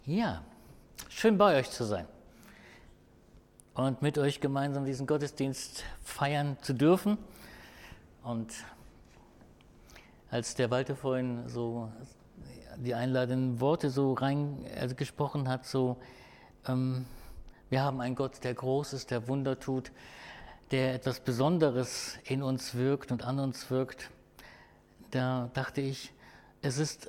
Ja, schön bei euch zu sein und mit euch gemeinsam diesen Gottesdienst feiern zu dürfen. Und als der Walter vorhin so die einladenden Worte so gesprochen hat, wir haben einen Gott, der groß ist, der Wunder tut, der etwas Besonderes in uns wirkt und an uns wirkt. Da dachte ich, es ist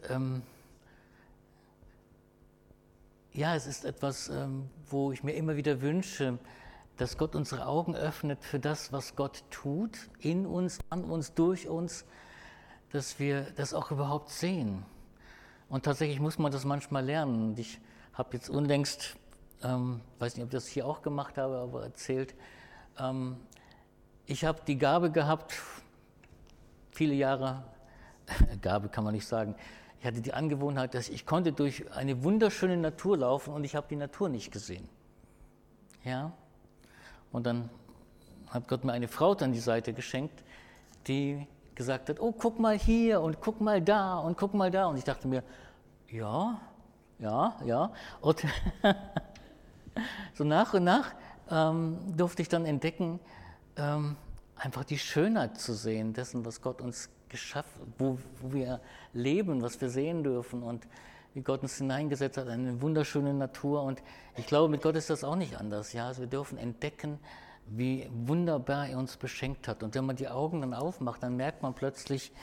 etwas, wo ich mir immer wieder wünsche, dass Gott unsere Augen öffnet für das, was Gott tut, in uns, an uns, durch uns, dass wir das auch überhaupt sehen. Und tatsächlich muss man das manchmal lernen. Und ich habe jetzt unlängst, weiß nicht, ob ich das hier auch gemacht habe, aber erzählt, ich habe die Gabe gehabt, viele Jahre, Gabe kann man nicht sagen, ich hatte die Angewohnheit, dass ich konnte durch eine wunderschöne Natur laufen und ich habe die Natur nicht gesehen. Ja? Und dann hat Gott mir eine Frau an die Seite geschenkt, die gesagt hat, oh, guck mal hier und guck mal da und guck mal da. Und ich dachte mir, ja. Und so nach und nach durfte ich dann entdecken, einfach die Schönheit zu sehen, dessen, was Gott uns geschaffen, wo wir leben, was wir sehen dürfen und wie Gott uns hineingesetzt hat, eine wunderschöne Natur. Und ich glaube, mit Gott ist das auch nicht anders. Ja? Also wir dürfen entdecken, wie wunderbar er uns beschenkt hat. Und wenn man die Augen dann aufmacht, dann merkt man plötzlich,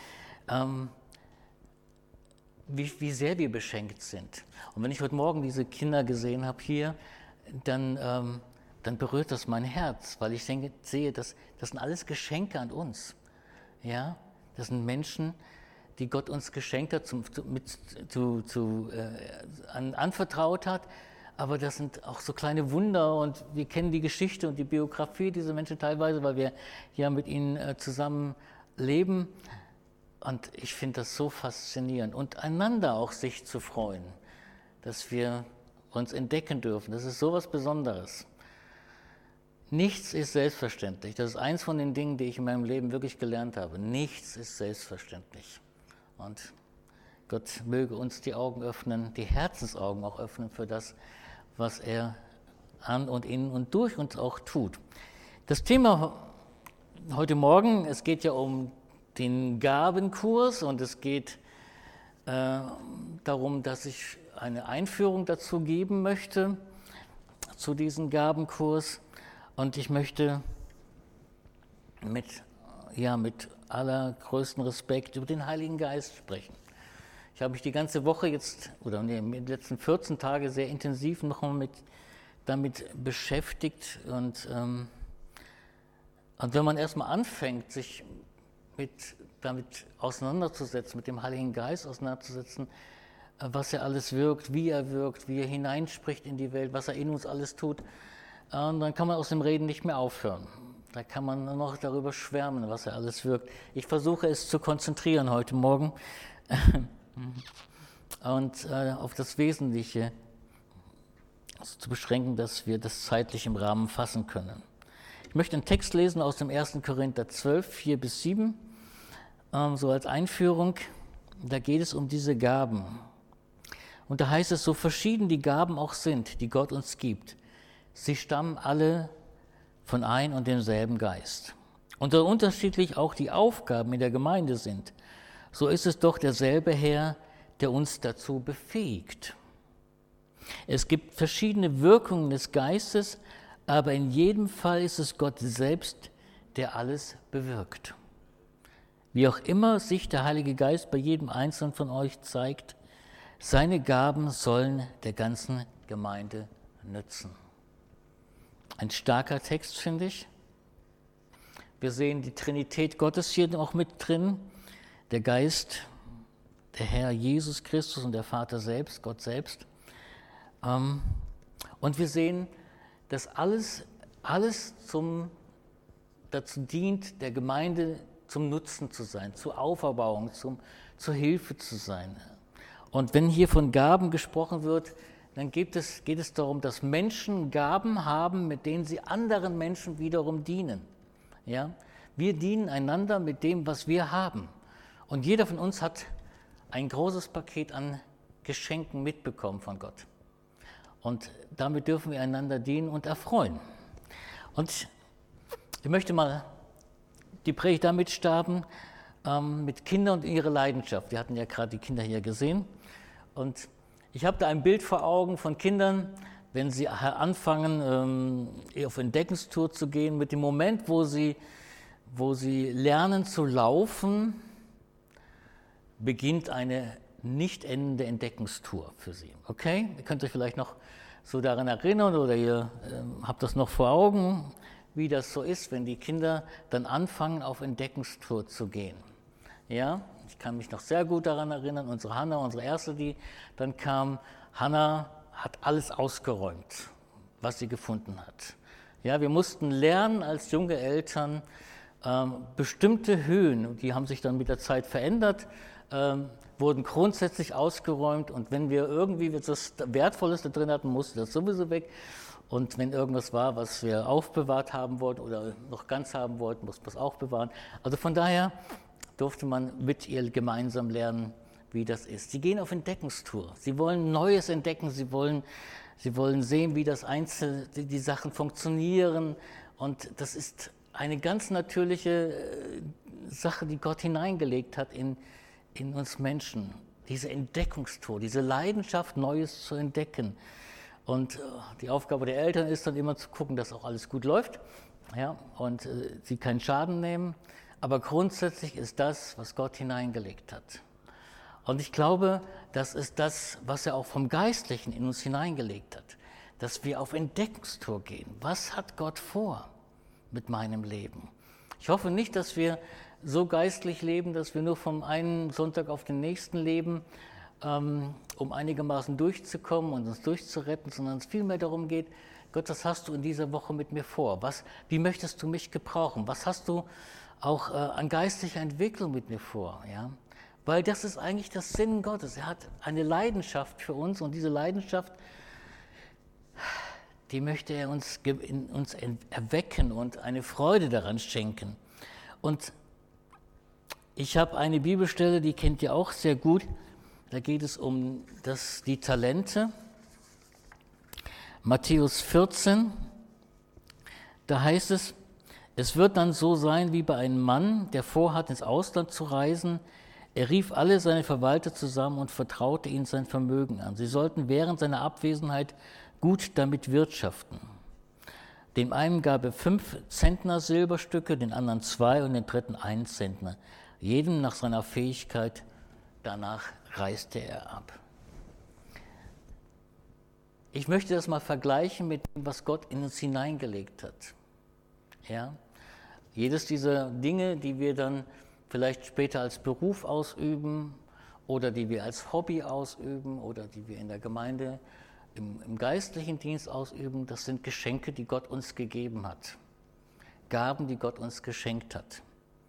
wie sehr wir beschenkt sind. Und wenn ich heute Morgen diese Kinder gesehen habe hier, dann berührt das mein Herz, weil ich sehe, das sind alles Geschenke an uns. Ja? Das sind Menschen, die Gott uns geschenkt hat, anvertraut hat. Aber das sind auch so kleine Wunder und wir kennen die Geschichte und die Biografie dieser Menschen teilweise, weil wir ja mit ihnen zusammen leben. Und ich finde das so faszinierend. Und einander auch sich zu freuen, dass wir uns entdecken dürfen. Das ist so was Besonderes. Nichts ist selbstverständlich. Das ist eins von den Dingen, die ich in meinem Leben wirklich gelernt habe. Nichts ist selbstverständlich. Und Gott möge uns die Augen öffnen, die Herzensaugen auch öffnen für das, was er an und in und durch uns auch tut. Das Thema heute Morgen, es geht ja um den Gabenkurs und es geht darum, dass ich eine Einführung dazu geben möchte, zu diesem Gabenkurs. Und ich möchte mit allergrößtem Respekt über den Heiligen Geist sprechen. Ich habe mich die ganze Woche in den letzten 14 Tagen sehr intensiv nochmal damit beschäftigt. Und wenn man erstmal anfängt, sich damit auseinanderzusetzen, mit dem Heiligen Geist auseinanderzusetzen, was er alles wirkt, wie er hineinspricht in die Welt, was er in uns alles tut, und dann kann man aus dem Reden nicht mehr aufhören. Da kann man nur noch darüber schwärmen, was er alles wirkt. Ich versuche es zu konzentrieren heute Morgen und auf das Wesentliche zu beschränken, dass wir das zeitlich im Rahmen fassen können. Ich möchte einen Text lesen aus dem 1. Korinther 12, 4-7, so als Einführung. Da geht es um diese Gaben. Und da heißt es, so verschieden die Gaben auch sind, die Gott uns gibt, sie stammen alle von ein und demselben Geist. Und so unterschiedlich auch die Aufgaben in der Gemeinde sind, so ist es doch derselbe Herr, der uns dazu befähigt. Es gibt verschiedene Wirkungen des Geistes, aber in jedem Fall ist es Gott selbst, der alles bewirkt. Wie auch immer sich der Heilige Geist bei jedem Einzelnen von euch zeigt, seine Gaben sollen der ganzen Gemeinde nützen. Ein starker Text, finde ich. Wir sehen die Trinität Gottes hier auch mit drin. Der Geist, der Herr Jesus Christus und der Vater selbst, Gott selbst. Und wir sehen, dass alles dazu dient, der Gemeinde zum Nutzen zu sein, zur Auferbauung, zur Hilfe zu sein. Und wenn hier von Gaben gesprochen wird, dann geht es darum, dass Menschen Gaben haben, mit denen sie anderen Menschen wiederum dienen. Ja? Wir dienen einander mit dem, was wir haben. Und jeder von uns hat ein großes Paket an Geschenken mitbekommen von Gott. Und damit dürfen wir einander dienen und erfreuen. Und ich möchte mal die Predigt damit starten, mit Kindern und ihrer Leidenschaft. Wir hatten ja gerade die Kinder hier gesehen. Und ich habe da ein Bild vor Augen von Kindern, wenn sie anfangen, auf Entdeckungstour zu gehen, mit dem Moment, wo sie lernen zu laufen, beginnt eine nicht endende Entdeckungstour für sie. Okay? Ihr könnt euch vielleicht noch so daran erinnern oder ihr habt das noch vor Augen, wie das so ist, wenn die Kinder dann anfangen, auf Entdeckungstour zu gehen. Ja, ich kann mich noch sehr gut daran erinnern, unsere Hannah, unsere Erste, die dann kam, Hannah hat alles ausgeräumt, was sie gefunden hat. Ja, wir mussten lernen als junge Eltern, bestimmte Höhen, die haben sich dann mit der Zeit verändert, wurden grundsätzlich ausgeräumt und wenn wir irgendwie etwas Wertvolles da drin hatten, musste das sowieso weg. Und wenn irgendwas war, was wir aufbewahrt haben wollten oder noch ganz haben wollten, mussten wir es auch bewahren. Also von daher durfte man mit ihr gemeinsam lernen, wie das ist. Sie gehen auf Entdeckungstour. Sie wollen Neues entdecken. Sie wollen sehen, wie die Sachen funktionieren. Und das ist eine ganz natürliche Sache, die Gott hineingelegt hat in uns Menschen. Diese Entdeckungstour, diese Leidenschaft, Neues zu entdecken. Und die Aufgabe der Eltern ist dann immer zu gucken, dass auch alles gut läuft, ja, und sie keinen Schaden nehmen. Aber grundsätzlich ist das, was Gott hineingelegt hat. Und ich glaube, das ist das, was er auch vom Geistlichen in uns hineingelegt hat, dass wir auf Entdeckungstour gehen. Was hat Gott vor mit meinem Leben? Ich hoffe nicht, dass wir so geistlich leben, dass wir nur vom einen Sonntag auf den nächsten leben, um einigermaßen durchzukommen und uns durchzuretten, sondern es vielmehr darum geht, Gott, was hast du in dieser Woche mit mir vor? Wie möchtest du mich gebrauchen? Was hast du auch an geistlicher Entwicklung mit mir vor? Ja? Weil das ist eigentlich das Sinn Gottes. Er hat eine Leidenschaft für uns und diese Leidenschaft, die möchte er in uns erwecken und eine Freude daran schenken. Und ich habe eine Bibelstelle, die kennt ihr auch sehr gut. Da geht es um die Talente. Matthäus 14, da heißt es, es wird dann so sein wie bei einem Mann, der vorhat, ins Ausland zu reisen. Er rief alle seine Verwalter zusammen und vertraute ihnen sein Vermögen an. Sie sollten während seiner Abwesenheit gut damit wirtschaften. Dem einen gab er 5 Zentner Silberstücke, den anderen 2 und den dritten 1 Zentner. Jedem nach seiner Fähigkeit, danach reiste er ab. Ich möchte das mal vergleichen mit dem, was Gott in uns hineingelegt hat. Ja? Jedes dieser Dinge, die wir dann vielleicht später als Beruf ausüben oder die wir als Hobby ausüben oder die wir in der Gemeinde im geistlichen Dienst ausüben, das sind Geschenke, die Gott uns gegeben hat. Gaben, die Gott uns geschenkt hat.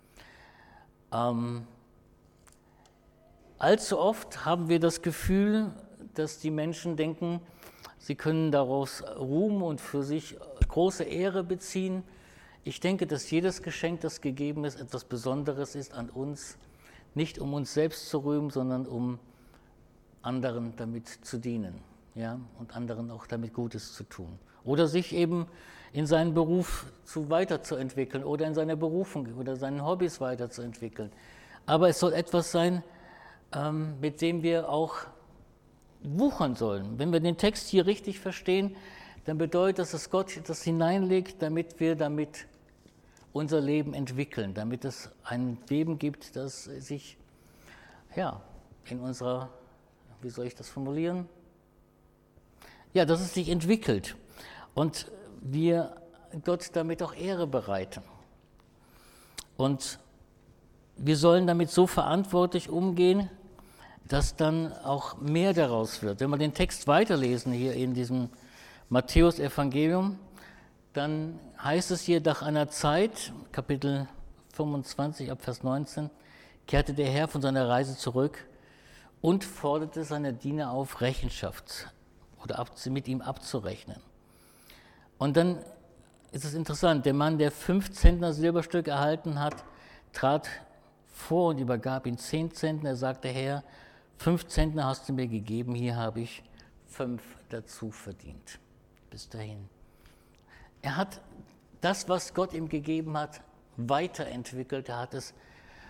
Allzu oft haben wir das Gefühl, dass die Menschen denken, sie können daraus Ruhm und für sich große Ehre beziehen. Ich denke, dass jedes Geschenk, das gegeben ist, etwas Besonderes ist an uns, nicht um uns selbst zu rühmen, sondern um anderen damit zu dienen, ja, und anderen auch damit Gutes zu tun. Oder sich eben in seinen Beruf weiterzuentwickeln oder in seiner Berufung oder seinen Hobbys weiterzuentwickeln. Aber es soll etwas sein, mit dem wir auch wuchern sollen. Wenn wir den Text hier richtig verstehen, dann bedeutet das, dass Gott das hineinlegt, damit wir damit unser Leben entwickeln, damit es ein Leben gibt, das sich in unserer, wie soll ich das formulieren? Ja, dass es sich entwickelt und wir Gott damit auch Ehre bereiten. Und wir sollen damit so verantwortlich umgehen, dass dann auch mehr daraus wird. Wenn wir den Text weiterlesen hier in diesem Matthäus-Evangelium, dann heißt es hier, nach einer Zeit, Kapitel 25 ab Vers 19, kehrte der Herr von seiner Reise zurück und forderte seine Diener auf, Rechenschaft oder mit ihm abzurechnen. Und dann ist es interessant, der Mann, der 5 Zentner Silberstück erhalten hat, trat vor und übergab ihm 10 Zentner. Er sagte, Herr, 5 Zentner hast du mir gegeben, hier habe ich 5 dazu verdient. Bis dahin. Er hat das, was Gott ihm gegeben hat, weiterentwickelt. Er hat es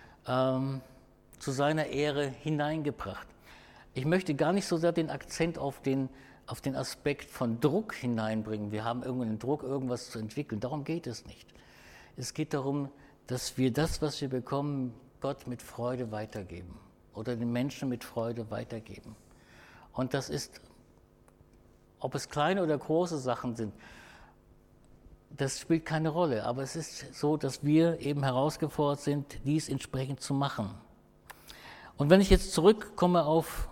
zu seiner Ehre hineingebracht. Ich möchte gar nicht so sehr den Akzent auf den Aspekt von Druck hineinbringen. Wir haben irgendeinen Druck, irgendwas zu entwickeln. Darum geht es nicht. Es geht darum, dass wir das, was wir bekommen, Gott mit Freude weitergeben oder den Menschen mit Freude weitergeben. Und das ist, ob es kleine oder große Sachen sind, das spielt keine Rolle. Aber es ist so, dass wir eben herausgefordert sind, dies entsprechend zu machen. Und wenn ich jetzt zurückkomme auf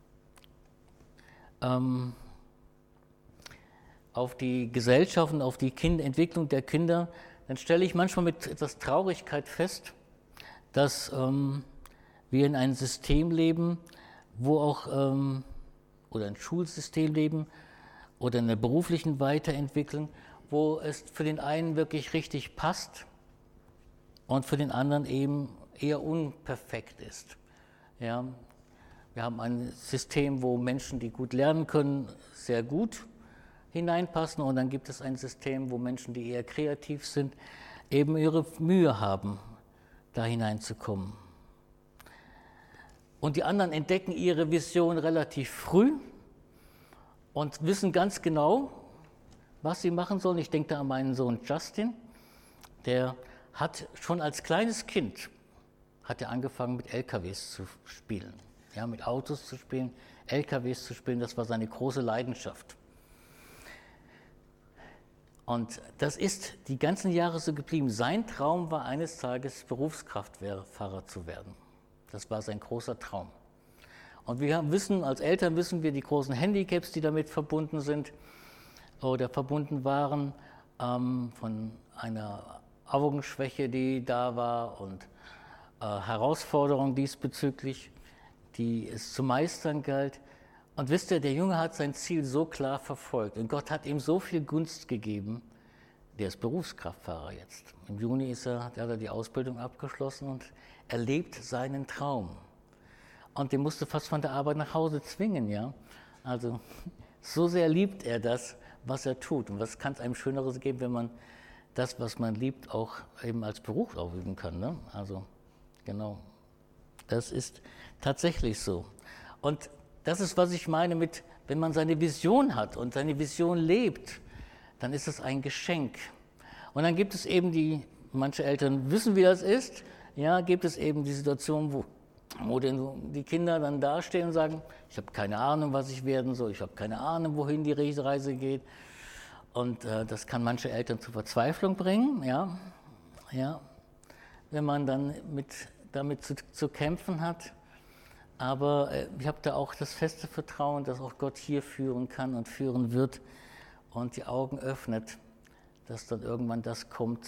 die Gesellschaft und auf die Entwicklung der Kinder, dann stelle ich manchmal mit etwas Traurigkeit fest, dass wir in einem System leben, wo auch, oder ein Schulsystem leben oder in der beruflichen Weiterentwicklung, wo es für den einen wirklich richtig passt und für den anderen eben eher unperfekt ist. Ja? Wir haben ein System, wo Menschen, die gut lernen können, sehr gut hineinpassen, und dann gibt es ein System, wo Menschen, die eher kreativ sind, eben ihre Mühe haben, da hineinzukommen. Und die anderen entdecken ihre Vision relativ früh und wissen ganz genau, was sie machen sollen. Ich denke da an meinen Sohn Justin, der hat schon als kleines Kind angefangen mit LKWs zu spielen. Ja, mit Autos zu spielen, LKWs zu spielen, das war seine große Leidenschaft. Und das ist die ganzen Jahre so geblieben. Sein Traum war, eines Tages Berufskraftfahrer zu werden. Das war sein großer Traum. Und als Eltern wissen wir die großen Handicaps, die damit verbunden sind oder verbunden waren, von einer Augenschwäche, die da war, und Herausforderungen diesbezüglich, die es zu meistern galt. Und wisst ihr, der Junge hat sein Ziel so klar verfolgt und Gott hat ihm so viel Gunst gegeben. Der ist Berufskraftfahrer jetzt. Im Juni hat er die Ausbildung abgeschlossen und er lebt seinen Traum. Und den musste fast von der Arbeit nach Hause zwingen, ja. Also so sehr liebt er das, was er tut. Und was kann es einem Schöneres geben, wenn man das, was man liebt, auch eben als Beruf ausüben kann, ne? Also genau. Das ist tatsächlich so. Und das ist, was ich meine mit, wenn man seine Vision hat und seine Vision lebt, dann ist es ein Geschenk. Und dann gibt es eben manche Eltern wissen, wie das ist, ja, gibt es eben die Situation, wo denn die Kinder dann dastehen und sagen, ich habe keine Ahnung, was ich werden soll, ich habe keine Ahnung, wohin die Reise geht. Und das kann manche Eltern zur Verzweiflung bringen, ja, wenn man dann damit zu kämpfen hat. Aber ich habe da auch das feste Vertrauen, dass auch Gott hier führen kann und führen wird und die Augen öffnet, dass dann irgendwann das kommt,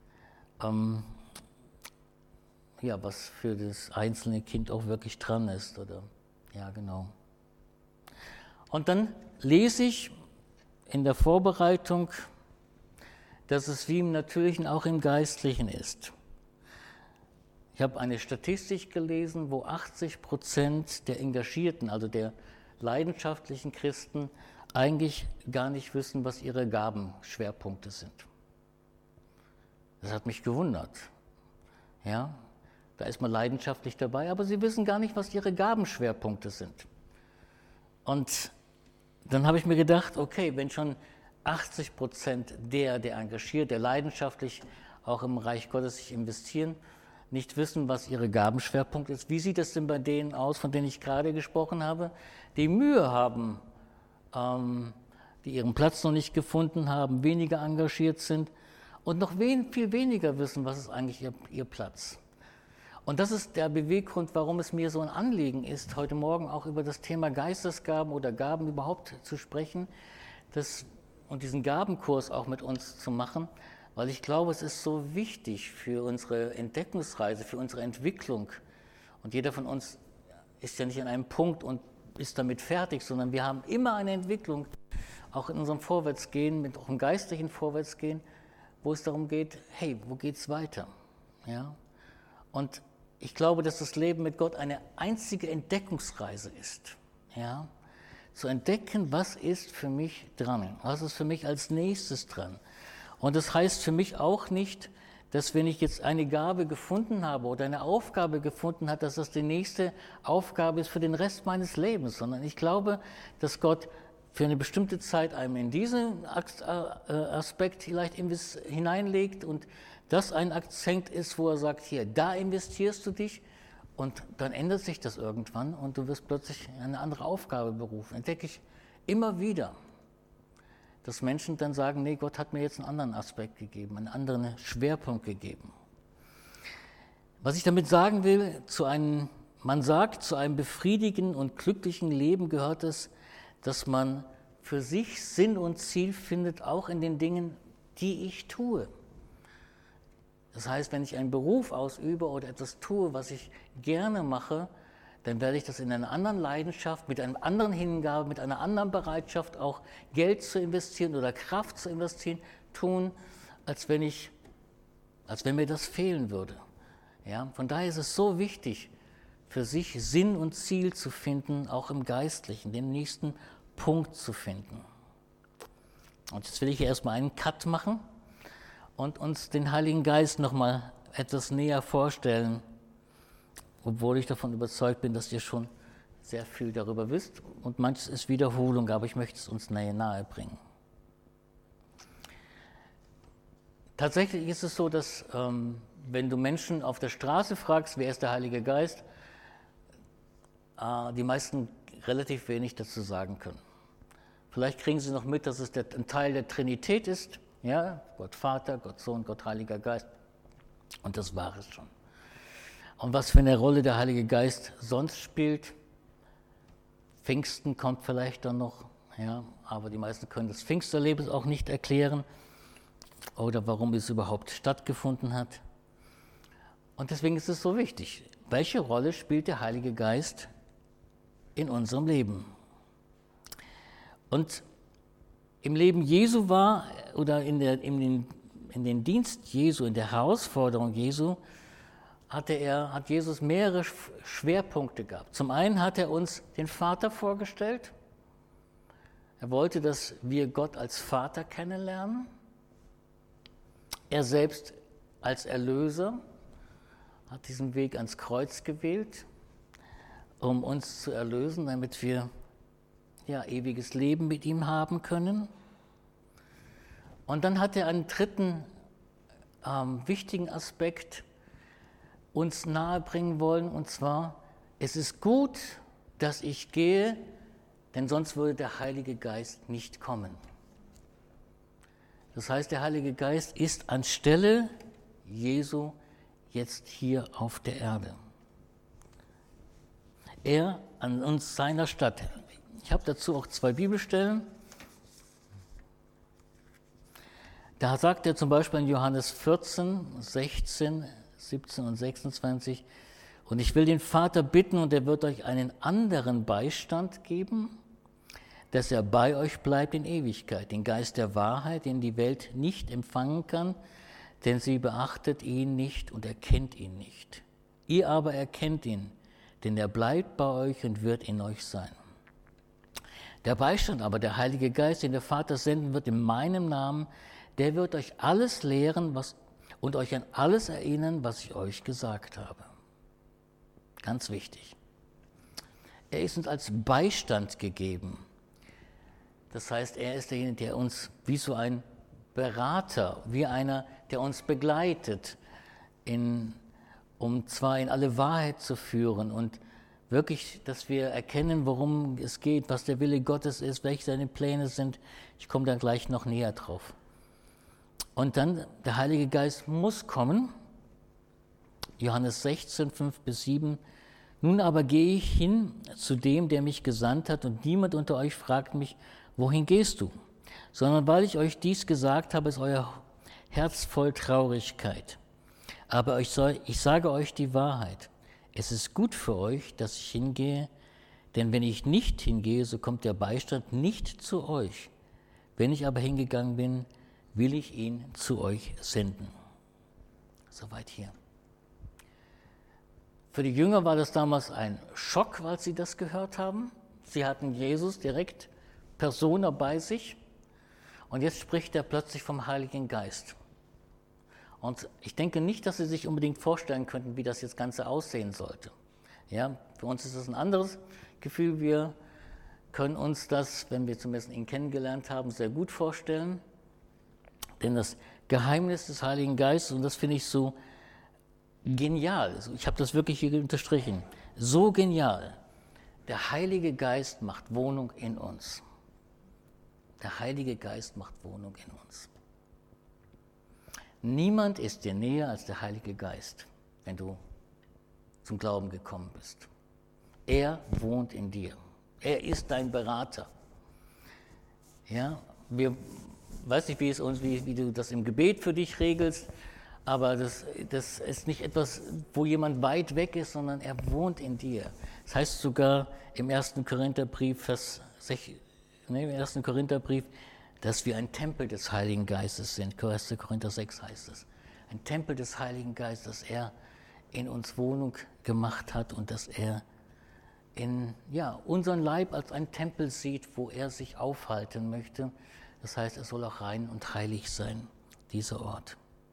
was für das einzelne Kind auch wirklich dran ist. Oder ja, genau. Und dann lese ich in der Vorbereitung, dass es wie im Natürlichen auch im Geistlichen ist. Ich habe eine Statistik gelesen, wo 80% der Engagierten, also der leidenschaftlichen Christen, eigentlich gar nicht wissen, was ihre Gabenschwerpunkte sind. Das hat mich gewundert. Ja, da ist man leidenschaftlich dabei, aber sie wissen gar nicht, was ihre Gabenschwerpunkte sind. Und dann habe ich mir gedacht, okay, wenn schon 80% der engagiert, der leidenschaftlich auch im Reich Gottes sich investieren, nicht wissen, was ihre Gabenschwerpunkt ist. Wie sieht es denn bei denen aus, von denen ich gerade gesprochen habe, die Mühe haben, die ihren Platz noch nicht gefunden haben, weniger engagiert sind und noch viel weniger wissen, was ist eigentlich ihr Platz. Und das ist der Beweggrund, warum es mir so ein Anliegen ist, heute Morgen auch über das Thema Geistesgaben oder Gaben überhaupt zu sprechen und diesen Gabenkurs auch mit uns zu machen, weil ich glaube, es ist so wichtig für unsere Entdeckungsreise, für unsere Entwicklung. Und jeder von uns ist ja nicht an einem Punkt und ist damit fertig, sondern wir haben immer eine Entwicklung, auch in unserem Vorwärtsgehen, auch im geistlichen Vorwärtsgehen, wo es darum geht, hey, wo geht's weiter? Ja? Und ich glaube, dass das Leben mit Gott eine einzige Entdeckungsreise ist. Ja? zu entdecken, was ist für mich dran, was ist für mich als nächstes dran. Und das heißt für mich auch nicht, dass wenn ich jetzt eine Gabe gefunden habe oder eine Aufgabe gefunden habe, dass das die nächste Aufgabe ist für den Rest meines Lebens, sondern ich glaube, dass Gott für eine bestimmte Zeit einem in diesen Aspekt vielleicht hineinlegt und das ein Akzent ist, wo er sagt, hier, da investierst du dich und dann ändert sich das irgendwann und du wirst plötzlich in eine andere Aufgabe berufen. Entdecke ich immer wieder, dass Menschen dann sagen, nee, Gott hat mir jetzt einen anderen Aspekt gegeben, einen anderen Schwerpunkt gegeben. Was ich damit sagen will, man sagt, zu einem befriedigenden und glücklichen Leben gehört es, dass man für sich Sinn und Ziel findet, auch in den Dingen, die ich tue. Das heißt, wenn ich einen Beruf ausübe oder etwas tue, was ich gerne mache, dann werde ich das in einer anderen Leidenschaft, mit einer anderen Hingabe, mit einer anderen Bereitschaft, auch Geld zu investieren oder Kraft zu investieren, tun, als wenn mir das fehlen würde. Ja? Von daher ist es so wichtig, für sich Sinn und Ziel zu finden, auch im Geistlichen, den nächsten Punkt zu finden. Und jetzt will ich hier erstmal einen Cut machen und uns den Heiligen Geist nochmal etwas näher vorstellen, obwohl ich davon überzeugt bin, dass ihr schon sehr viel darüber wisst und manches ist Wiederholung, aber ich möchte es uns nahe bringen. Tatsächlich ist es so, dass wenn du Menschen auf der Straße fragst, wer ist der Heilige Geist, die meisten relativ wenig dazu sagen können. Vielleicht kriegen sie noch mit, dass es ein Teil der Trinität ist, ja, Gott Vater, Gott Sohn, Gott Heiliger Geist, und das war es schon. Und was für eine Rolle der Heilige Geist sonst spielt, Pfingsten kommt vielleicht dann noch, ja, aber die meisten können das Pfingsterlebnis auch nicht erklären oder warum es überhaupt stattgefunden hat. Und deswegen ist es so wichtig, welche Rolle spielt der Heilige Geist in unserem Leben? Und im Leben Jesu war, oder in den Dienst Jesu, in der Herausforderung Jesu, hat Jesus mehrere Schwerpunkte gehabt. Zum einen hat er uns den Vater vorgestellt. Er wollte, dass wir Gott als Vater kennenlernen. Er selbst als Erlöser hat diesen Weg ans Kreuz gewählt, um uns zu erlösen, damit wir ewiges Leben mit ihm haben können. Und dann hat er einen dritten wichtigen Aspekt uns nahebringen wollen, und zwar, es ist gut, dass ich gehe, denn sonst würde der Heilige Geist nicht kommen. Das heißt, der Heilige Geist ist anstelle Jesu jetzt hier auf der Erde. Er an uns seiner Stadt. Ich habe dazu auch 2 Bibelstellen. Da sagt er zum Beispiel in Johannes 14, 16, 17 und 26, und ich will den Vater bitten, und er wird euch einen anderen Beistand geben, dass er bei euch bleibt in Ewigkeit, den Geist der Wahrheit, den die Welt nicht empfangen kann, denn sie beachtet ihn nicht und erkennt ihn nicht. Ihr aber erkennt ihn, denn er bleibt bei euch und wird in euch sein. Der Beistand aber, der Heilige Geist, den der Vater senden wird in meinem Namen, der wird euch alles lehren und euch an alles erinnern, was ich euch gesagt habe. Ganz wichtig. Er ist uns als Beistand gegeben. Das heißt, er ist derjenige, der uns wie so ein Berater, wie einer, der uns begleitet, um zwar in alle Wahrheit zu führen und wirklich, dass wir erkennen, worum es geht, was der Wille Gottes ist, welche seine Pläne sind. Ich komme dann gleich noch näher drauf. Und dann, der Heilige Geist muss kommen. Johannes 16, 5-7. Nun aber gehe ich hin zu dem, der mich gesandt hat, und niemand unter euch fragt mich, wohin gehst du? Sondern weil ich euch dies gesagt habe, ist euer Herz voll Traurigkeit. Aber ich sage euch die Wahrheit. Es ist gut für euch, dass ich hingehe, denn wenn ich nicht hingehe, so kommt der Beistand nicht zu euch. Wenn ich aber hingegangen bin, will ich ihn zu euch senden. Soweit hier. Für die Jünger war das damals ein Schock, als sie das gehört haben. Sie hatten Jesus direkt persona bei sich und jetzt spricht er plötzlich vom Heiligen Geist. Und ich denke nicht, dass Sie sich unbedingt vorstellen könnten, wie das jetzt Ganze aussehen sollte. Ja, für uns ist das ein anderes Gefühl. Wir können uns das, wenn wir zumindest ihn kennengelernt haben, sehr gut vorstellen. Denn das Geheimnis des Heiligen Geistes, und das finde ich so genial, also ich habe das wirklich hier unterstrichen, so genial. Der Heilige Geist macht Wohnung in uns. Der Heilige Geist macht Wohnung in uns. Niemand ist dir näher als der Heilige Geist, wenn du zum Glauben gekommen bist. Er wohnt in dir. Er ist dein Berater. Ja, weiß nicht, wie du das im Gebet für dich regelst, aber das ist nicht etwas, wo jemand weit weg ist, sondern er wohnt in dir. Das heißt sogar im 1. Korintherbrief, dass wir ein Tempel des Heiligen Geistes sind. 1. Korinther 6 heißt es. Ein Tempel des Heiligen Geistes, dass er in uns Wohnung gemacht hat und dass er unseren Leib als ein Tempel sieht, wo er sich aufhalten möchte. Das heißt, es soll auch rein und heilig sein, dieser Ort.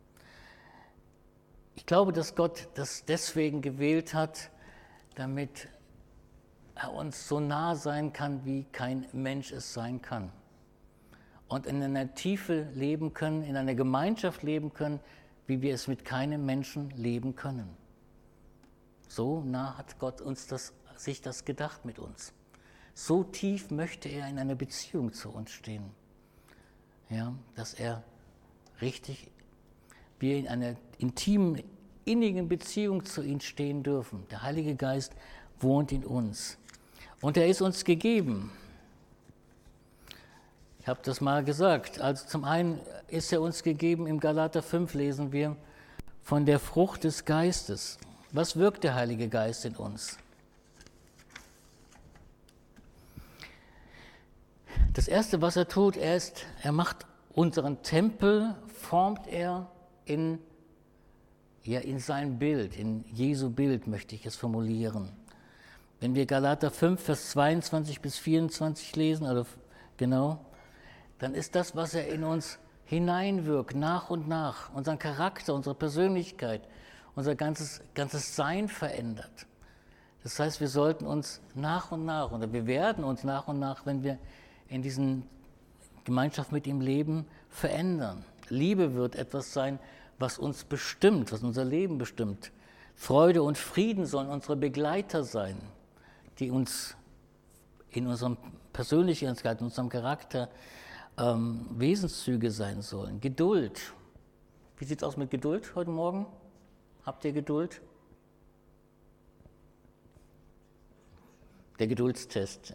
Ich glaube, dass Gott das deswegen gewählt hat, damit er uns so nah sein kann, wie kein Mensch es sein kann. Und in einer Tiefe leben können, in einer Gemeinschaft leben können, wie wir es mit keinem Menschen leben können. So nah hat Gott sich das gedacht mit uns. So tief möchte er in einer Beziehung zu uns stehen. Ja, dass wir in einer intimen, innigen Beziehung zu ihm stehen dürfen. Der Heilige Geist wohnt in uns. Und er ist uns gegeben. Ich habe das mal gesagt. Also zum einen ist er uns gegeben, im Galater 5 lesen wir von der Frucht des Geistes. Was wirkt der Heilige Geist in uns? Das Erste, was er tut, er macht unseren Tempel, formt er in sein Bild, in Jesu Bild, möchte ich es formulieren. Wenn wir Galater 5, Vers 22 bis 24 lesen, dann ist das, was er in uns hineinwirkt, nach und nach, unseren Charakter, unsere Persönlichkeit, unser ganzes Sein verändert. Das heißt, wir sollten uns nach und nach, oder wir werden uns nach und nach, wenn wir in diesen Gemeinschaft mit ihm leben, verändern. Liebe wird etwas sein, was uns bestimmt, was unser Leben bestimmt. Freude und Frieden sollen unsere Begleiter sein, die uns in unserem Persönlichkeit, in unserem Charakter Wesenszüge sein sollen. Geduld. Wie sieht es aus mit Geduld heute Morgen? Habt ihr Geduld? Der Geduldstest.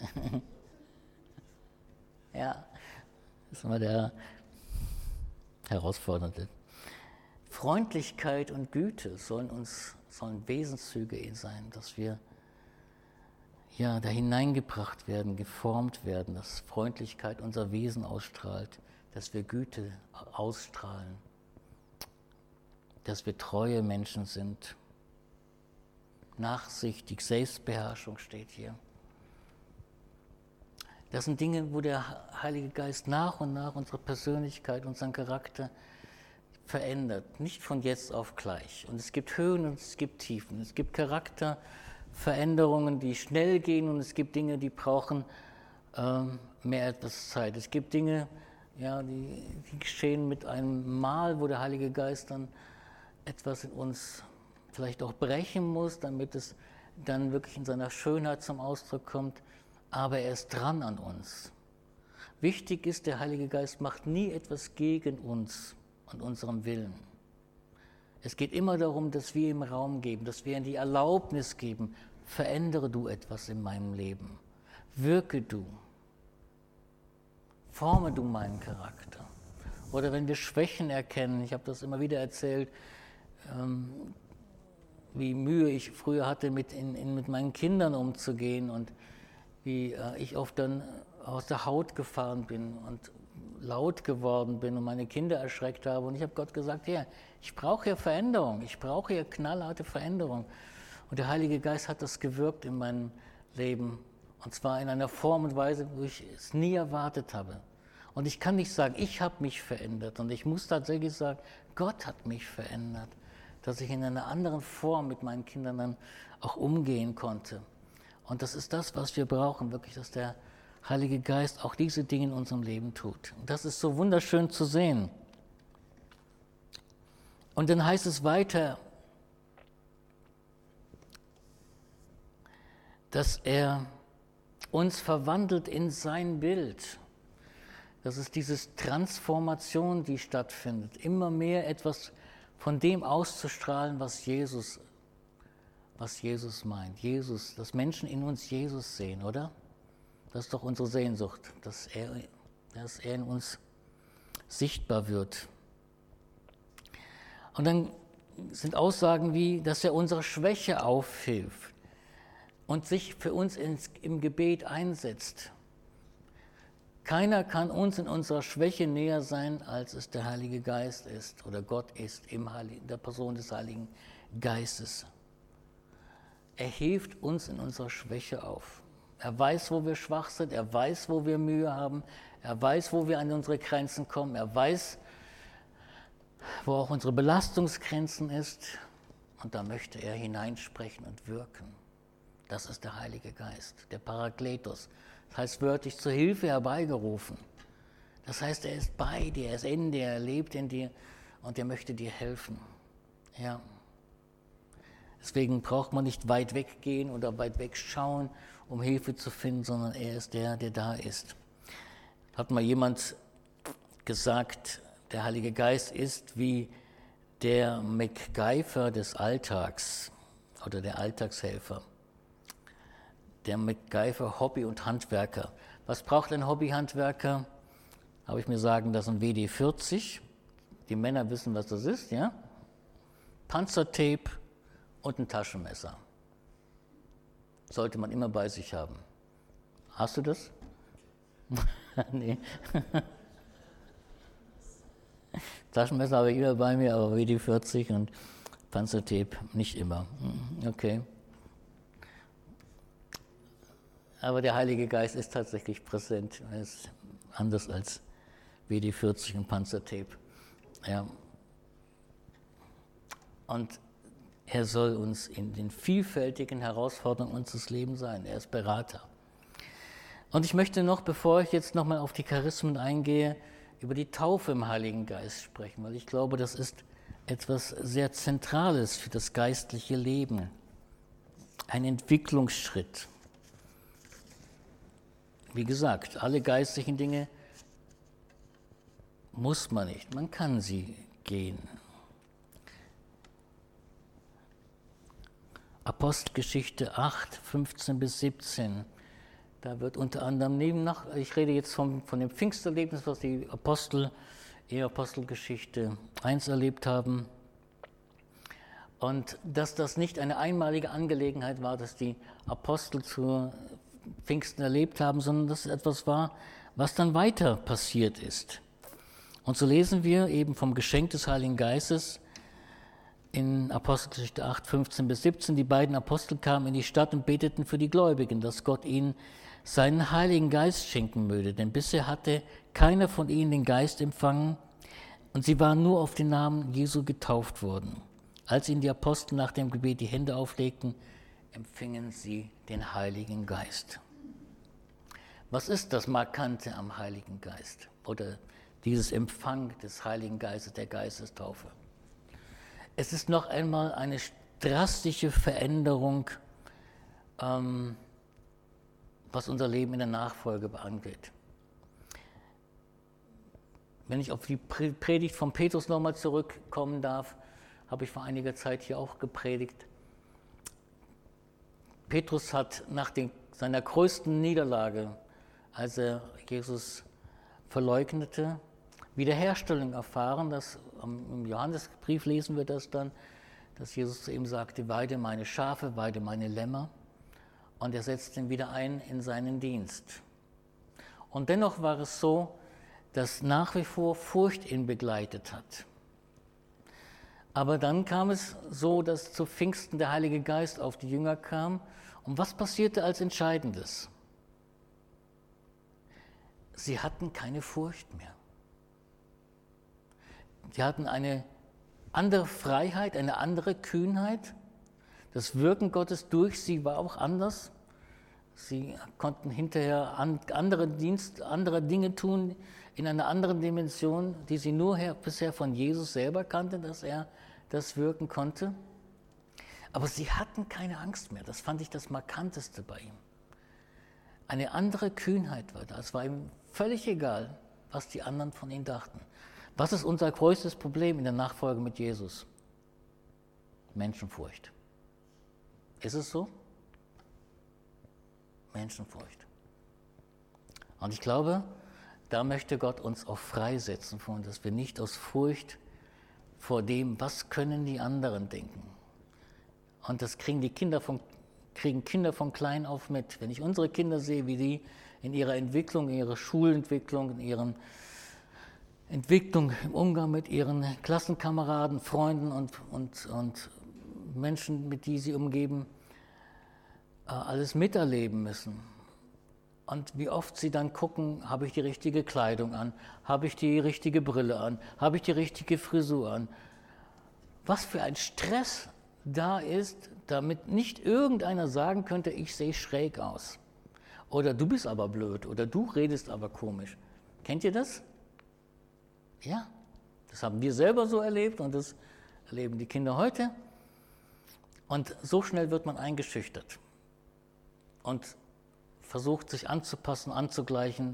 Ja, das ist immer der herausfordernde. Freundlichkeit und Güte sollen Wesenszüge sein, dass wir da hineingebracht werden, geformt werden, dass Freundlichkeit unser Wesen ausstrahlt, dass wir Güte ausstrahlen, dass wir treue Menschen sind. Nachsichtig, Selbstbeherrschung steht hier. Das sind Dinge, wo der Heilige Geist nach und nach unsere Persönlichkeit, unseren Charakter verändert, nicht von jetzt auf gleich. Und es gibt Höhen und es gibt Tiefen. Es gibt Charakterveränderungen, die schnell gehen, und es gibt Dinge, die brauchen mehr etwas Zeit. Es gibt Dinge, die geschehen mit einem Mal, wo der Heilige Geist dann etwas in uns vielleicht auch brechen muss, damit es dann wirklich in seiner Schönheit zum Ausdruck kommt. Aber er ist dran an uns. Wichtig ist, der Heilige Geist macht nie etwas gegen uns und unserem Willen. Es geht immer darum, dass wir ihm Raum geben, dass wir ihm die Erlaubnis geben, verändere du etwas in meinem Leben, wirke du, forme du meinen Charakter. Oder wenn wir Schwächen erkennen, ich habe das immer wieder erzählt, wie Mühe ich früher hatte, mit meinen Kindern umzugehen und wie ich oft dann aus der Haut gefahren bin und laut geworden bin und meine Kinder erschreckt habe. Und ich habe Gott gesagt, ja, ich brauche hier Veränderung, ich brauche hier knallharte Veränderung. Und der Heilige Geist hat das gewirkt in meinem Leben. Und zwar in einer Form und Weise, wo ich es nie erwartet habe. Und ich kann nicht sagen, ich habe mich verändert. Und ich muss tatsächlich sagen, Gott hat mich verändert, dass ich in einer anderen Form mit meinen Kindern dann auch umgehen konnte. Und das ist das, was wir brauchen, wirklich, dass der Heilige Geist auch diese Dinge in unserem Leben tut. Und das ist so wunderschön zu sehen. Und dann heißt es weiter, dass er uns verwandelt in sein Bild. Das ist diese Transformation, die stattfindet. Immer mehr etwas von dem auszustrahlen, was Jesus meint. Jesus, dass Menschen in uns Jesus sehen, oder? Das ist doch unsere Sehnsucht, dass er in uns sichtbar wird. Und dann sind Aussagen wie, dass er unsere Schwäche aufhilft und sich für uns im Gebet einsetzt. Keiner kann uns in unserer Schwäche näher sein, als es der Heilige Geist ist oder Gott ist in der Person des Heiligen Geistes. Er hilft uns in unserer Schwäche auf. Er weiß, wo wir schwach sind, er weiß, wo wir Mühe haben, er weiß, wo wir an unsere Grenzen kommen, er weiß, wo auch unsere Belastungsgrenzen ist. Und da möchte er hineinsprechen und wirken. Das ist der Heilige Geist, der Parakletos. Das heißt wörtlich zur Hilfe herbeigerufen. Das heißt, er ist bei dir, er ist in dir, er lebt in dir und er möchte dir helfen. Ja. Deswegen braucht man nicht weit weggehen oder weit wegschauen, um Hilfe zu finden, sondern er ist der da ist. Hat mal jemand gesagt, der Heilige Geist ist wie der MacGyver des Alltags oder der Alltagshelfer. Der MacGyver Hobby- und Handwerker. Was braucht ein Hobbyhandwerker? Habe ich mir sagen lassen, WD-40. Die Männer wissen, was das ist, ja? Panzertape und ein Taschenmesser. Sollte man immer bei sich haben. Hast du das? Nee. Taschenmesser habe ich immer bei mir, aber WD-40 und Panzertape nicht immer. Okay. Aber der Heilige Geist ist tatsächlich präsent. Er ist anders als WD-40 und Panzertape. Ja. Und er soll uns in den vielfältigen Herausforderungen unseres Lebens sein. Er ist Berater. Und ich möchte noch, bevor ich jetzt nochmal auf die Charismen eingehe, über die Taufe im Heiligen Geist sprechen, weil ich glaube, das ist etwas sehr Zentrales für das geistliche Leben. Ein Entwicklungsschritt. Wie gesagt, alle geistlichen Dinge muss man nicht, man kann sie gehen. Apostelgeschichte 8, 15 bis 17. Da wird unter anderem ich rede jetzt von dem Pfingsterlebnis, was die Apostel in Apostelgeschichte 1 erlebt haben. Und dass das nicht eine einmalige Angelegenheit war, dass die Apostel zu Pfingsten erlebt haben, sondern dass es etwas war, was dann weiter passiert ist. Und so lesen wir eben vom Geschenk des Heiligen Geistes in Apostelgeschichte 8, 15 bis 17. Die beiden Apostel kamen in die Stadt und beteten für die Gläubigen, dass Gott ihnen seinen Heiligen Geist schenken möge. Denn bisher hatte keiner von ihnen den Geist empfangen und sie waren nur auf den Namen Jesu getauft worden. Als ihnen die Apostel nach dem Gebet die Hände auflegten, empfingen sie den Heiligen Geist. Was ist das Markante am Heiligen Geist oder dieses Empfang des Heiligen Geistes, der Geistestaufe? Es ist noch einmal eine drastische Veränderung, was unser Leben in der Nachfolge angeht. Wenn ich auf die Predigt von Petrus nochmal zurückkommen darf, habe ich vor einiger Zeit hier auch gepredigt. Petrus hat nach seiner größten Niederlage, als er Jesus verleugnete, Wiederherstellung erfahren. Im Johannesbrief lesen wir das dann, dass Jesus zu ihm sagte, weide meine Schafe, weide meine Lämmer. Und er setzt ihn wieder ein in seinen Dienst. Und dennoch war es so, dass nach wie vor Furcht ihn begleitet hat. Aber dann kam es so, dass zu Pfingsten der Heilige Geist auf die Jünger kam. Und was passierte als Entscheidendes? sie hatten keine Furcht mehr. Sie hatten eine andere Freiheit, eine andere Kühnheit. Das Wirken Gottes durch sie war auch anders. Sie konnten hinterher andere Dinge tun in einer anderen Dimension, die sie nur bisher von Jesus selber kannten, dass er das wirken konnte. Aber sie hatten keine Angst mehr. Das fand ich das Markanteste bei ihm. Eine andere Kühnheit war da. Es war ihm völlig egal, was die anderen von ihm dachten. Was ist unser größtes Problem in der Nachfolge mit Jesus? Menschenfurcht. Ist es so? Menschenfurcht. Und ich glaube, da möchte Gott uns auch freisetzen, dass wir nicht aus Furcht vor dem, was können die anderen denken. Und das kriegen Kinder von klein auf mit. Wenn ich unsere Kinder sehe, wie die in ihrer Entwicklung, in ihrer Schulentwicklung, in ihrer Entwicklung im Umgang mit ihren Klassenkameraden, Freunden und Menschen, mit denen sie umgeben, alles miterleben müssen. Und wie oft sie dann gucken, habe ich die richtige Kleidung an, habe ich die richtige Brille an, habe ich die richtige Frisur an. Was für ein Stress da ist, damit nicht irgendeiner sagen könnte, ich sehe schräg aus. Oder du bist aber blöd oder du redest aber komisch. Kennt ihr das? Ja, das haben wir selber so erlebt und das erleben die Kinder heute. Und so schnell wird man eingeschüchtert und versucht, sich anzupassen, anzugleichen.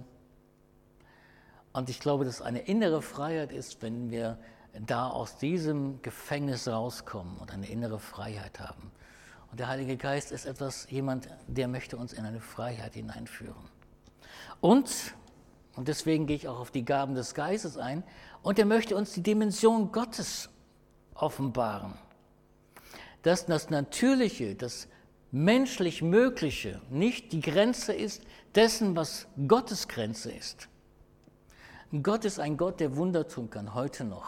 Und ich glaube, dass eine innere Freiheit ist, wenn wir da aus diesem Gefängnis rauskommen und eine innere Freiheit haben. Und der Heilige Geist ist jemand, der möchte uns in eine Freiheit hineinführen. Und deswegen gehe ich auch auf die Gaben des Geistes ein, und er möchte uns die Dimension Gottes offenbaren. Dass das Natürliche, das menschlich Mögliche nicht die Grenze ist dessen, was Gottes Grenze ist. Gott ist ein Gott, der Wunder tun kann, heute noch.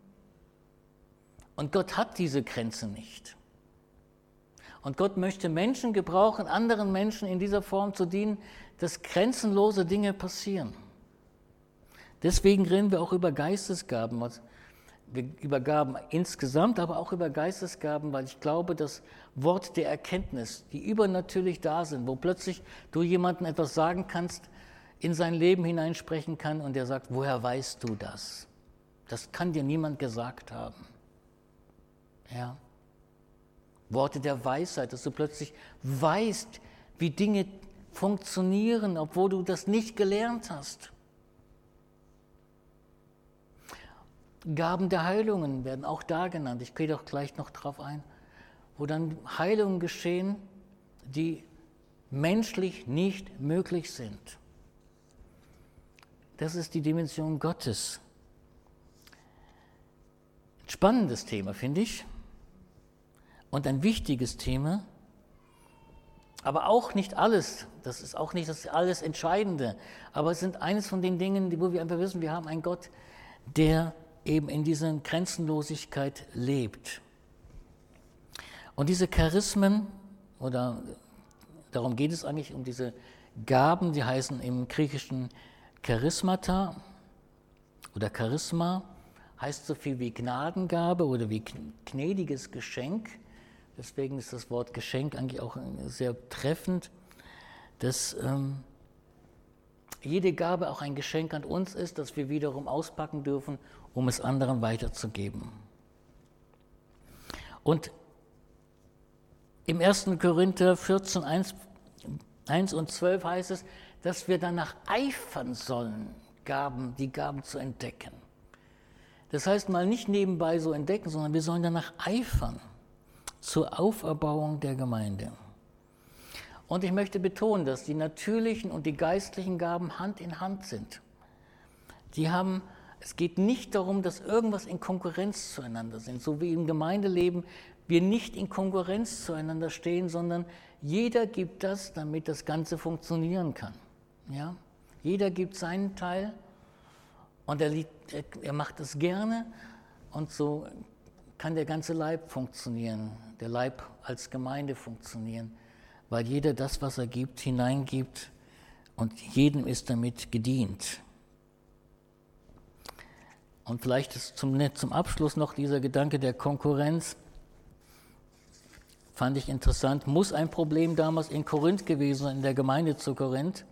Und Gott hat diese Grenze nicht. Und Gott möchte Menschen gebrauchen, anderen Menschen in dieser Form zu dienen, dass grenzenlose Dinge passieren. Deswegen reden wir auch über Geistesgaben, über Gaben insgesamt, aber auch über Geistesgaben, weil ich glaube, das Wort der Erkenntnis, die übernatürlich da sind, wo plötzlich du jemandem etwas sagen kannst, in sein Leben hineinsprechen kann und der sagt, woher weißt du das? Das kann dir niemand gesagt haben. Ja. Worte der Weisheit, dass du plötzlich weißt, wie Dinge funktionieren, obwohl du das nicht gelernt hast. Gaben der Heilungen werden auch da genannt. Ich gehe doch gleich noch drauf ein, wo dann Heilungen geschehen, die menschlich nicht möglich sind. Das ist die Dimension Gottes. Ein spannendes Thema, finde ich. Und ein wichtiges Thema, aber auch nicht alles. Das ist auch nicht das alles Entscheidende. Aber es sind eines von den Dingen, wo wir einfach wissen, wir haben einen Gott, der eben in dieser Grenzenlosigkeit lebt. Und diese Charismen, oder darum geht es eigentlich, um diese Gaben, die heißen im Griechischen Charismata oder Charisma, heißt so viel wie Gnadengabe oder wie gnädiges Geschenk. Deswegen ist das Wort Geschenk eigentlich auch sehr treffend, dass jede Gabe auch ein Geschenk an uns ist, das wir wiederum auspacken dürfen, um es anderen weiterzugeben. Und im 1. Korinther 14, 1 und 12 heißt es, dass wir danach eifern sollen, die Gaben zu entdecken. Das heißt mal nicht nebenbei so entdecken, sondern wir sollen danach eifern zur Auferbauung der Gemeinde. Und ich möchte betonen, dass die natürlichen und die geistlichen Gaben Hand in Hand sind. Es geht nicht darum, dass irgendwas in Konkurrenz zueinander sind, so wie im Gemeindeleben wir nicht in Konkurrenz zueinander stehen, sondern jeder gibt das, damit das Ganze funktionieren kann. Ja? Jeder gibt seinen Teil und er macht es gerne und so kann der ganze Leib funktionieren, der Leib als Gemeinde funktionieren, weil jeder das, was er gibt, hineingibt und jedem ist damit gedient. Und vielleicht ist zum Abschluss noch dieser Gedanke der Konkurrenz. Fand ich interessant. Muss ein Problem damals in Korinth gewesen sein, in der Gemeinde zu Korinth?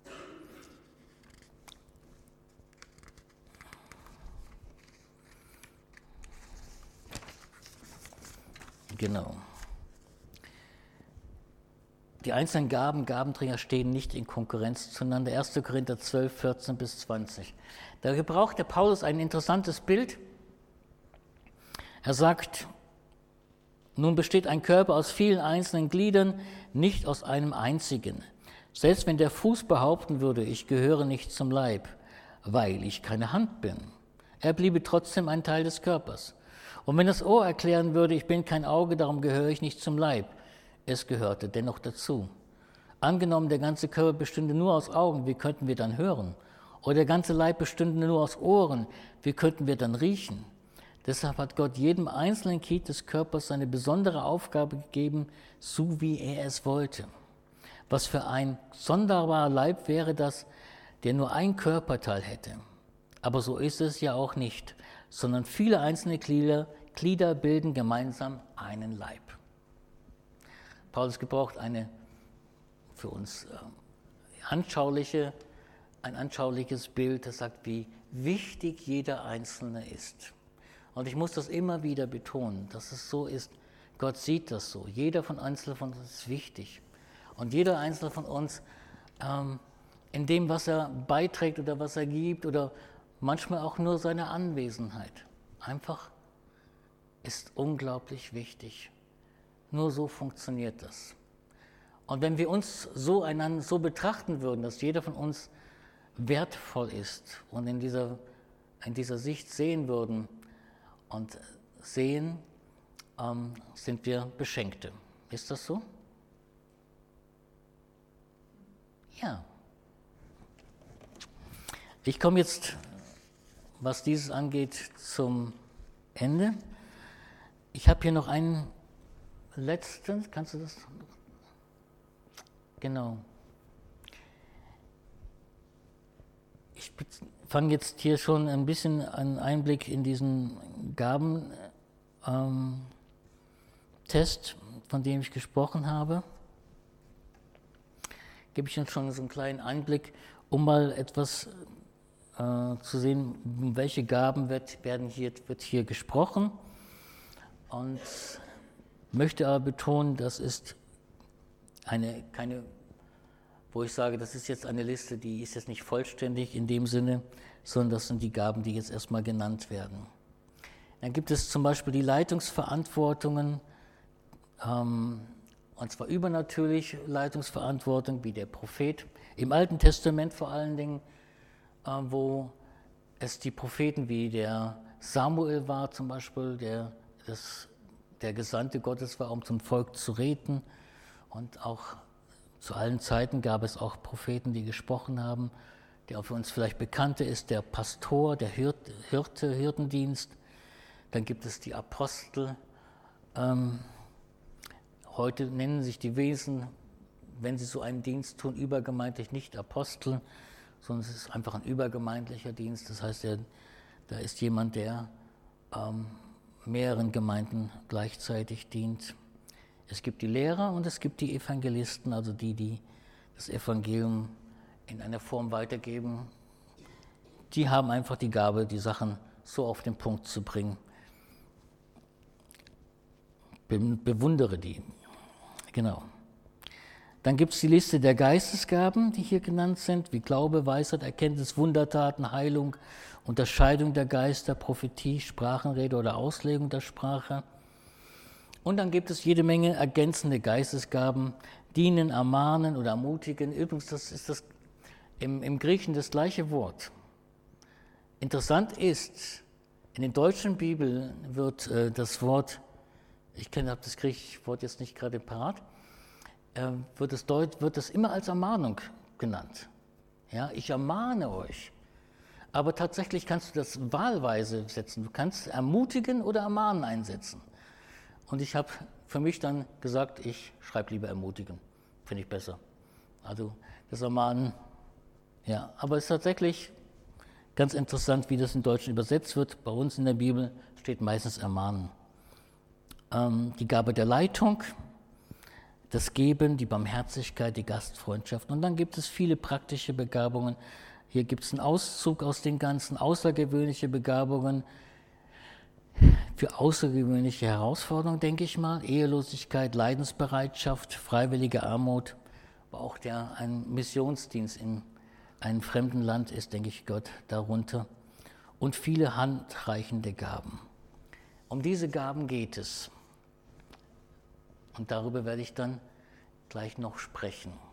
Genau. Die einzelnen Gabenträger stehen nicht in Konkurrenz zueinander. 1. Korinther 12, 14 bis 20. Da gebraucht der Paulus ein interessantes Bild. Er sagt, nun besteht ein Körper aus vielen einzelnen Gliedern, nicht aus einem einzigen. Selbst wenn der Fuß behaupten würde, ich gehöre nicht zum Leib, weil ich keine Hand bin, er bliebe trotzdem ein Teil des Körpers. Und wenn das Ohr erklären würde, ich bin kein Auge, darum gehöre ich nicht zum Leib, es gehörte dennoch dazu. Angenommen, der ganze Körper bestünde nur aus Augen, wie könnten wir dann hören? Oder der ganze Leib bestünde nur aus Ohren, wie könnten wir dann riechen? Deshalb hat Gott jedem einzelnen Glied des Körpers seine besondere Aufgabe gegeben, so wie er es wollte. Was für ein sonderbarer Leib wäre das, der nur ein Körperteil hätte. Aber so ist es ja auch nicht, sondern viele einzelne Glieder bilden gemeinsam einen Leib. Paulus gebraucht eine für uns ein anschauliches Bild, das sagt, wie wichtig jeder Einzelne ist. Und ich muss das immer wieder betonen, dass es so ist, Gott sieht das so. Jeder Einzelne von uns ist wichtig. Und jeder Einzelne von uns, in dem, was er beiträgt oder was er gibt oder manchmal auch nur seine Anwesenheit, einfach ist unglaublich wichtig. Nur so funktioniert das. Und wenn wir uns so einander so betrachten würden, dass jeder von uns wertvoll ist und in dieser Sicht sehen würden und sehen, sind wir Beschenkte. Ist das so? Ja. Ich komme jetzt, was dieses angeht, zum Ende. Ich habe hier noch einen letzten, kannst du das? Genau. Ich fange jetzt hier schon ein bisschen einen Einblick in diesen Gabentest, von dem ich gesprochen habe. Gebe ich uns schon so einen kleinen Einblick, um mal etwas zu sehen, um welche Gaben wird hier gesprochen. Und möchte aber betonen, das ist keine, wo ich sage, das ist jetzt eine Liste, die ist jetzt nicht vollständig in dem Sinne, sondern das sind die Gaben, die jetzt erstmal genannt werden. Dann gibt es zum Beispiel die Leitungsverantwortungen, und zwar übernatürlich Leitungsverantwortung, wie der Prophet. Im Alten Testament vor allen Dingen, wo es die Propheten wie der Samuel war zum Beispiel, der Gesandte Gottes war, um zum Volk zu reden. Und auch zu allen Zeiten gab es auch Propheten, die gesprochen haben. Der auch für uns vielleicht bekannte ist der Pastor, der Hirtendienst. Dann gibt es die Apostel. Heute nennen sich die Wesen, wenn sie so einen Dienst tun, übergemeindlich nicht Apostel, sondern es ist einfach ein übergemeindlicher Dienst. Das heißt, da ist jemand, der mehreren Gemeinden gleichzeitig dient. Es gibt die Lehrer und es gibt die Evangelisten, also die das Evangelium in einer Form weitergeben. Die haben einfach die Gabe, die Sachen so auf den Punkt zu bringen. Bewundere die. Genau. Dann gibt es die Liste der Geistesgaben, die hier genannt sind, wie Glaube, Weisheit, Erkenntnis, Wundertaten, Heilung, Unterscheidung der Geister, Prophetie, Sprachenrede oder Auslegung der Sprache. Und dann gibt es jede Menge ergänzende Geistesgaben, dienen, ermahnen oder ermutigen. Übrigens, das ist im Griechen das gleiche Wort. Interessant ist, in der deutschen Bibel wird das Wort, ich habe das griechische Wort jetzt nicht gerade parat, wird es immer als Ermahnung genannt. Ja, ich ermahne euch. Aber tatsächlich kannst du das wahlweise setzen. Du kannst ermutigen oder ermahnen einsetzen. Und ich habe für mich dann gesagt, ich schreibe lieber ermutigen. Finde ich besser. Also das Ermahnen Ja, aber es ist tatsächlich ganz interessant, wie das im Deutschen übersetzt wird. Bei uns in der Bibel steht meistens ermahnen. Die Gabe der Leitung, das Geben, die Barmherzigkeit, die Gastfreundschaft. Und dann gibt es viele praktische Begabungen. Hier gibt es einen Auszug aus den ganzen außergewöhnliche Begabungen für außergewöhnliche Herausforderungen, denke ich mal. Ehelosigkeit, Leidensbereitschaft, freiwillige Armut, aber auch ein Missionsdienst in einem fremden Land ist, denke ich, Gott darunter. Und viele handreichende Gaben. Um diese Gaben geht es. Und darüber werde ich dann gleich noch sprechen.